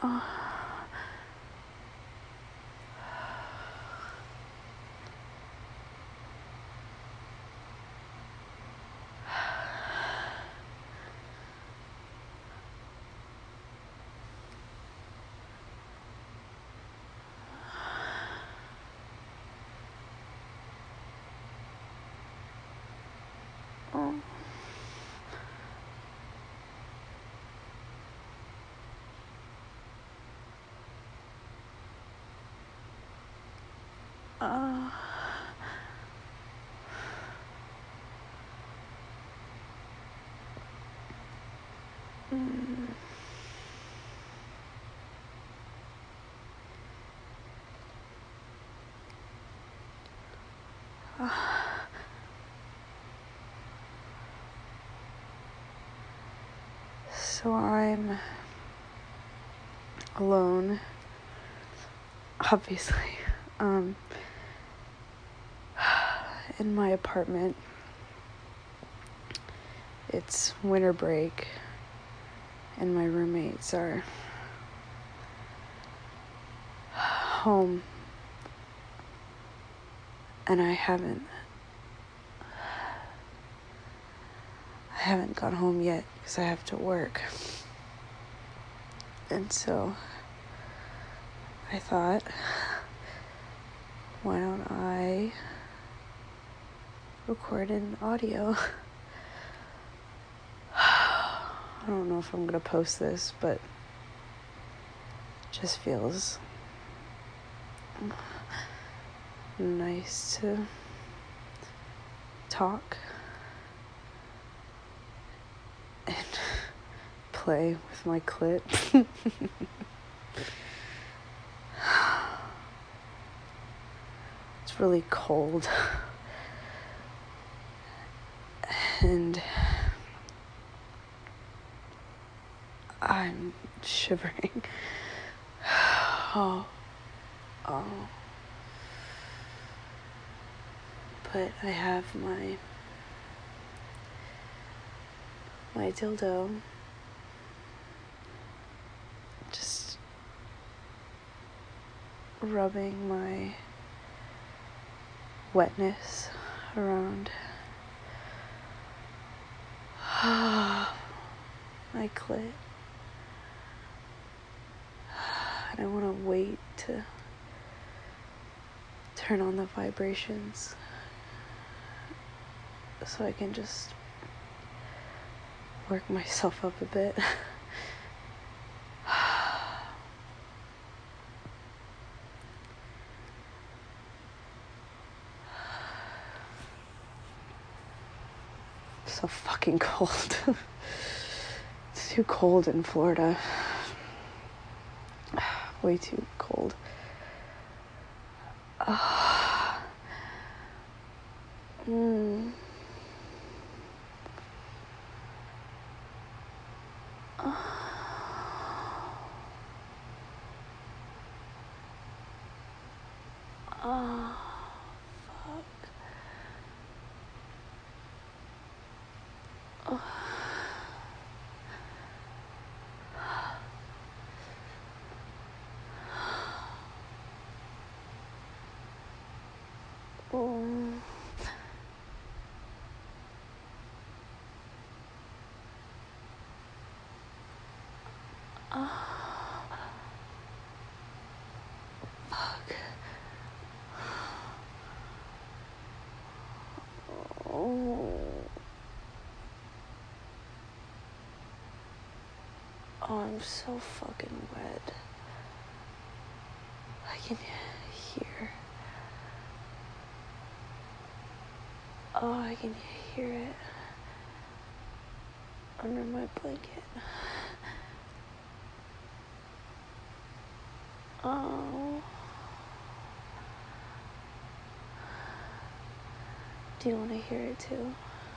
So I'm alone, obviously, in my apartment. It's winter break, and my roommates are home, and I haven't gone home yet because I have to work. And so I thought, why don't I record an audio? I don't know if I'm gonna post this, but it just feels nice to talk and play with my clit. It's really cold, and I'm shivering. Oh. But I have my dildo just rubbing my wetness around my clit. And I want to wait to turn on the vibrations so I can just work myself up a bit. So fucking cold. It's too cold in Florida. Way too cold. Oh, I'm so fucking wet. I can hear. Oh, I can hear it under my blanket. Oh. Do you want to hear it too?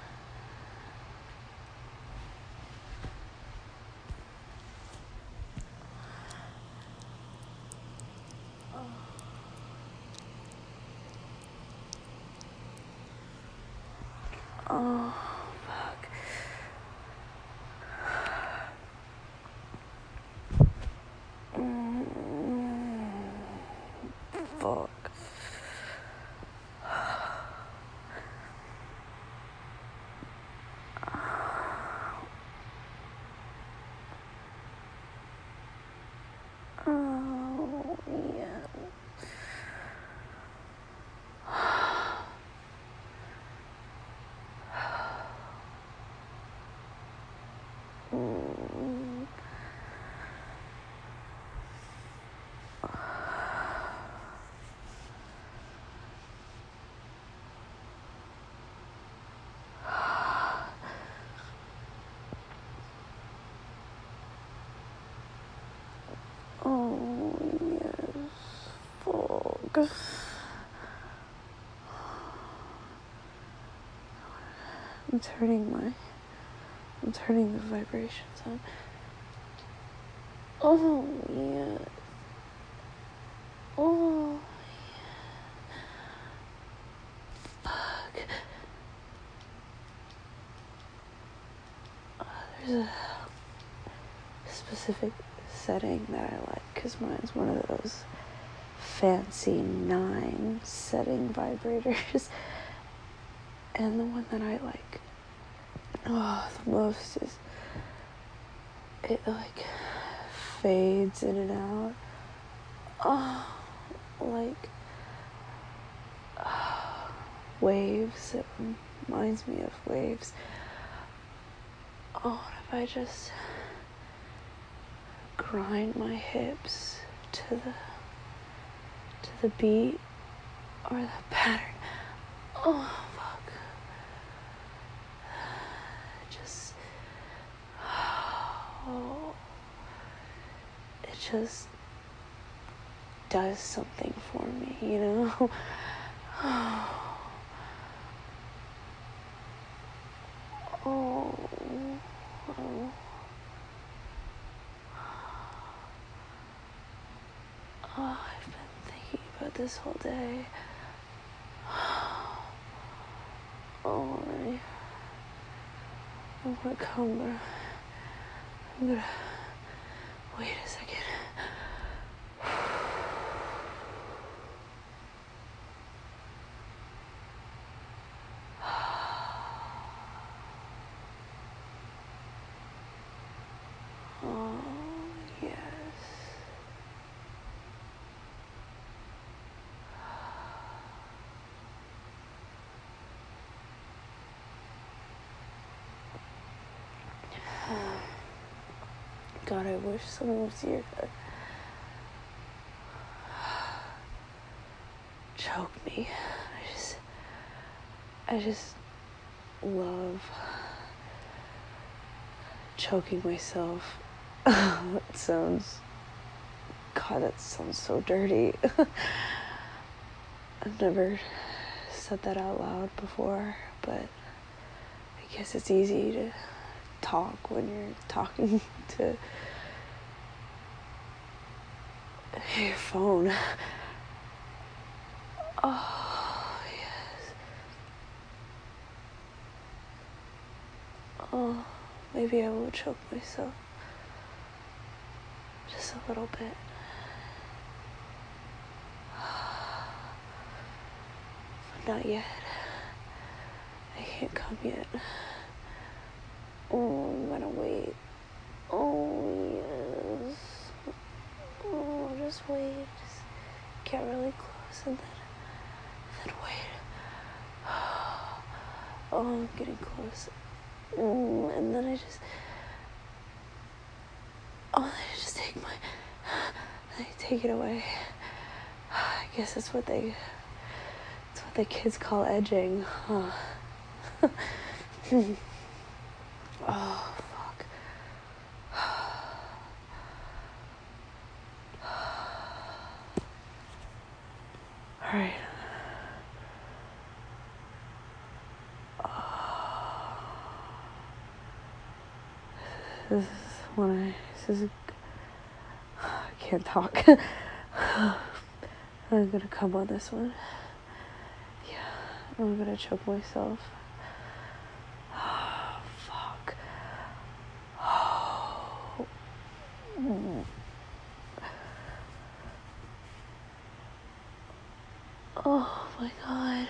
Oh, fuck. Oh, yeah. Oh, yes. Fog. I'm turning the vibrations on. Oh, yeah. Oh, fuck. There's a specific setting that I like, because mine's one of those fancy 9 setting vibrators. And the one that I like the most is it like fades in and out. Like waves. It reminds me of waves. Oh, if I just grind my hips to the beat or the pattern. Oh, fuck. It just does something for me, you know? I've been thinking about this whole day. I'm gonna come, but I'm gonna wait a second. Oh, yes. God, I wish someone was here to choke me. I just love choking myself. That sounds so dirty. I've never said that out loud before, but I guess it's easy to talk when you're talking to your phone. Oh, yes. Oh, maybe I will choke myself. Just a little bit. But not yet. I can't come yet. Oh, I'm gonna wait. Oh, yes. Oh, just wait. Just get really close and then wait. Oh, I'm getting close. And then I just take it away. I guess that's what the kids call edging. Huh. Oh, fuck. Alright. I can't talk. I'm gonna come on this one. Yeah, I'm gonna choke myself. Oh, fuck. Oh. Oh my god.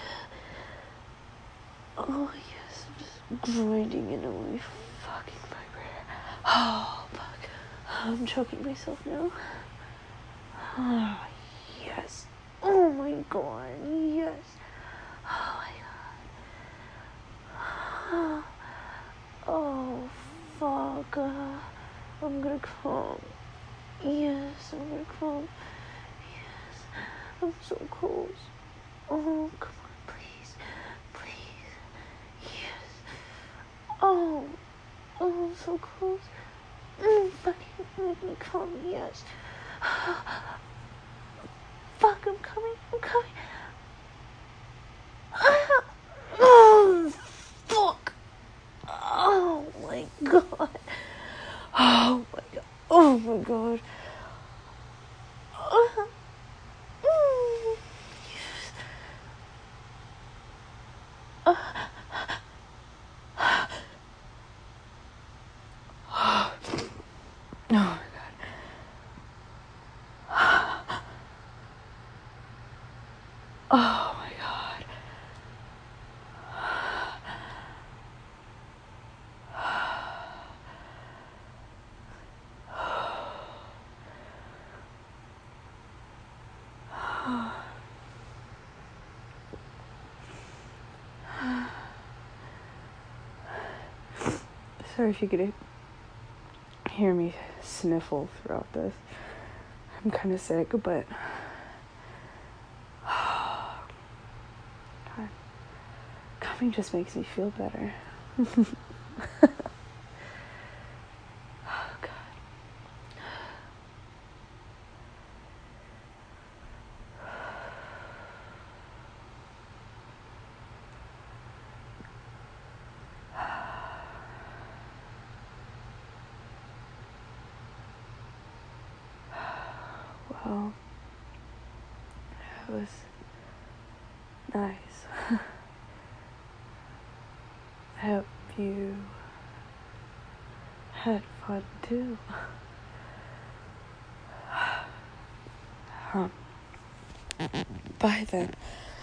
Oh yes, I'm just grinding into my fucking vibrator. Oh fuck. I'm choking myself now. Oh, yes. Oh my god, yes. Oh my god. Oh, fuck. I'm gonna come. Yes, I'm gonna come. Yes, I'm so close. Oh, come on, please. Please. Yes. Oh, I'm so close. Fucking make me come. Yes. Fuck, I'm coming. I'm coming. Oh, fuck. Oh my god. Oh my god. Oh my god. Yes. Oh my god. Oh my god. Sorry if you could hear me sniffle throughout this. I'm kind of sick, but God, coming just makes me feel better. Oh God. Well, it was nice. I hope you had fun too. Bye then.